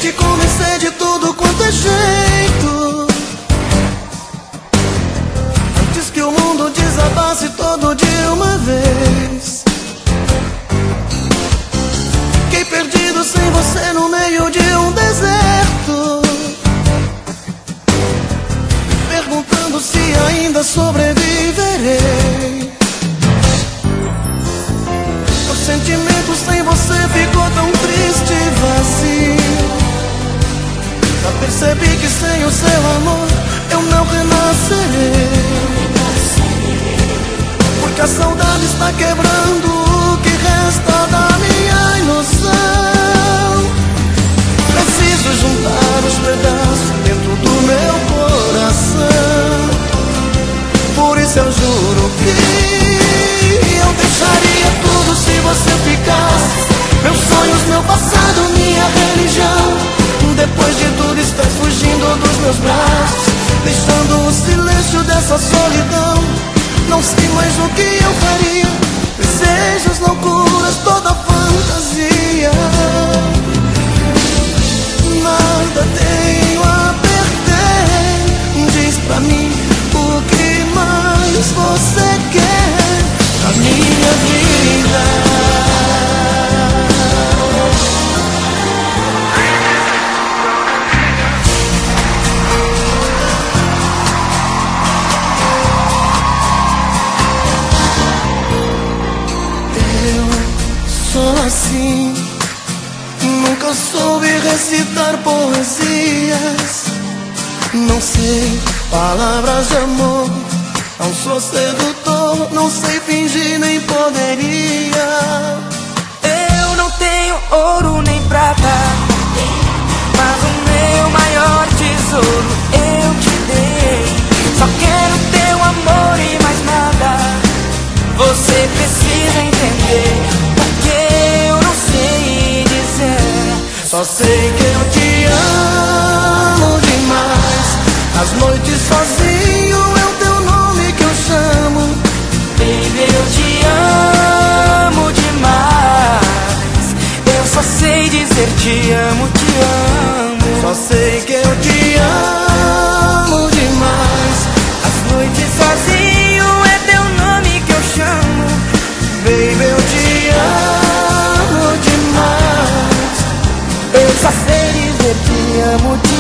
te convencer de tudo quanto é jeito, antes que o mundo desabasse todo de uma vez. Fiquei perdido sem você no meio de um deserto, perguntando se ainda sobreviverei. Meu sentimento sem você ficou tão triste e vazio. Já percebi que sem o seu amor eu não renascerei, porque a saudade está quebrando o que resta da minha ilusão. Preciso juntar os pedaços dentro do meu coração. Por isso eu juro que eu deixaria tudo se você ficasse. Meus sonhos, meu passado, minha religião. Depois de tudo estás fugindo dos meus braços, deixando o silêncio dessa solidão. Não sei mais o que eu faria. Desejos, loucuras, toda fantasia. Nada tenho a perder. Diz pra mim o que mais você quer da minha vida. Sou assim, nunca soube recitar poesias. Não sei palavras de amor, não sou sedutor, não sei fingir nem poderia. Eu não tenho ouro nem prata, mas o meu maior tesouro eu te dei. Só quero teu amor e mais nada. Você precisa entender, porque eu não sei dizer. Só sei que eu te amo demais. As noites sozinho é o teu nome que eu chamo. Baby, eu te amo demais. Eu só sei dizer te amo, te amo. Só sei que eu te amo demais. As noites sozinho é teu nome que eu chamo. Baby, eu te amo demais. Eu só sei dizer te amo, te